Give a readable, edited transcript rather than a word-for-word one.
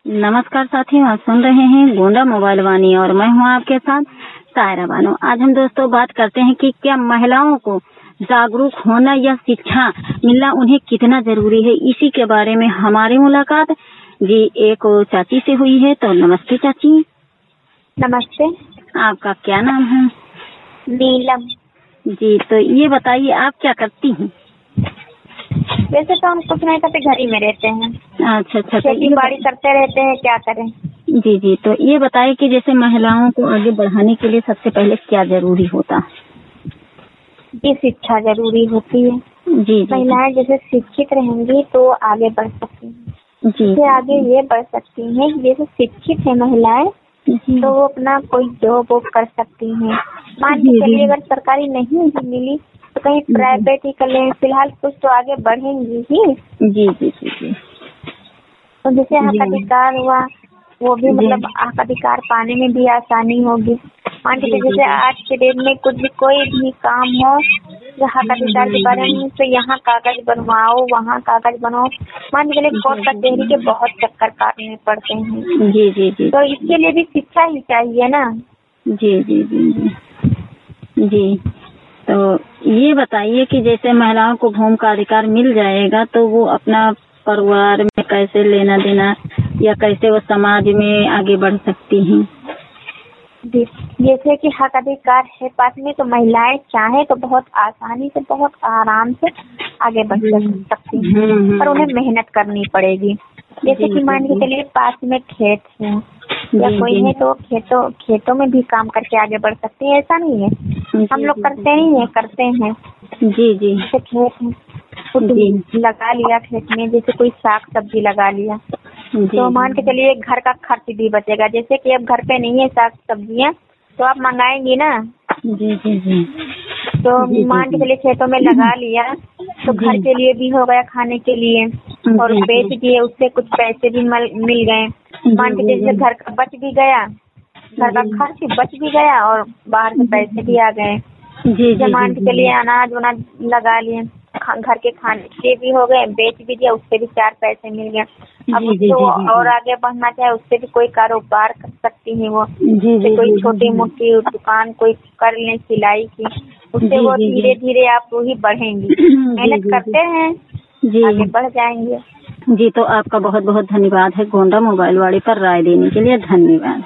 नमस्कार साथियों, आप सुन रहे हैं गोंडा मोबाइल वाणी और मैं हूं आपके साथ सायरा बानो। आज हम दोस्तों बात करते हैं कि क्या महिलाओं को जागरूक होना या शिक्षा मिलना उन्हें कितना जरूरी है। इसी के बारे में हमारी मुलाकात जी एक चाची से हुई है। तो नमस्ते चाची। नमस्ते। आपका क्या नाम है? नीलम। जी, तो ये बताइए आप क्या करती हैं? वैसे तो हम कुछ नहीं करते, घर ही में रहते हैं। अच्छा। खेती बाड़ी करते रहते हैं, क्या करें। जी, तो ये बताइए कि जैसे महिलाओं को आगे बढ़ाने के लिए सबसे पहले क्या जरूरी होता? जी, शिक्षा जरूरी होती है। जी। महिलाएं जैसे शिक्षित रहेंगी तो आगे बढ़ सकती हैं। जी आगे ये बढ़ सकती हैं, जैसे शिक्षित है महिलाएं तो वो अपना कोई जॉब कर सकती हैं। मान के चलिए अगर सरकारी नहीं भी मिली तो कहीं प्राइवेट ही कर लें। फिलहाल कुछ तो आगे बढ़ेंगी ही। जी। तो जैसे हक अधिकार हुआ, वो भी मतलब हक अधिकार पाने में भी आसानी होगी। मान के जैसे आज के डेट में कुछ भी कोई भी काम हो जो हक अधिकार के बारे में, तो यहाँ कागज बनवाओ, वहाँ कागज बनाओ। मान के चलिए कोर्ट कचहरी के बहुत चक्कर काटने पड़ते हैं। जी। तो इसके लिए भी शिक्षा ही चाहिए ना। जी। तो ये बताइए कि जैसे महिलाओं को भूमि का अधिकार मिल जाएगा तो वो अपना परिवार में कैसे लेना देना या कैसे वो समाज में आगे बढ़ सकती हैं? जैसे कि हक अधिकार है पास में, तो महिलाएं चाहे तो बहुत आसानी से, बहुत आराम से आगे बढ़ सकती हैं। पर उन्हें मेहनत करनी पड़ेगी। जैसे कि मान के चलिए पास में खेत है या कोई है तो खेतों में भी काम करके आगे बढ़ सकती है। ऐसा नहीं है, हम लोग करते हैं। जी। जैसे खेत है, कुछ लगा लिया खेत में, जैसे कोई साग सब्जी लगा लिया तो मान के चलिए घर का खर्च भी बचेगा। जैसे कि अब घर पे नहीं है साग सब्जियां तो आप मंगाएंगी ना। जी। तो मान के चलिए खेतों में लगा लिया तो घर के लिए भी हो गया, खाने के लिए, और बेच दिए, उससे कुछ पैसे भी मिल गए। मान के चलिए घर का बच भी गया, घर का खर्च बच भी गया और बाहर से पैसे भी आ गए। मान के चलिए अनाज वनाज लगा लिए, घर के खाने के भी हो गए, बेच भी दिया, उससे भी 4 पैसे मिल गए। अब उसको और आगे बढ़ना चाहे उससे भी कोई कारोबार कर सकती है वो। जैसे कोई छोटी मोटी दुकान कोई कर ले सिलाई की, उससे वो धीरे धीरे आप वही बढ़ेंगी। मेहनत करते हैं, आगे बढ़ जाएंगे। जी, तो आपका बहुत बहुत धन्यवाद है गोंडा मोबाइल वाणी पर राय देने के लिए। धन्यवाद।